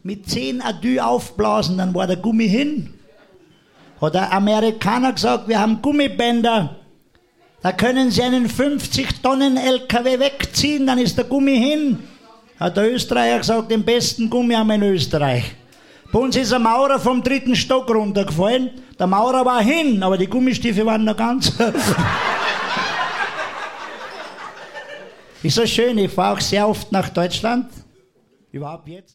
mit 10 Adieu aufblasen, dann war der Gummi hin. Hat der Amerikaner gesagt, wir haben Gummibänder, da können Sie einen 50-Tonnen-LKW wegziehen, dann ist der Gummi hin. Hat der Österreicher gesagt, den besten Gummi haben wir in Österreich. Bei uns ist ein Maurer vom 3. Stock runtergefallen, der Maurer war hin, aber die Gummistiefel waren noch ganz. Ist so schön, ich fahre auch sehr oft nach Deutschland, überhaupt jetzt.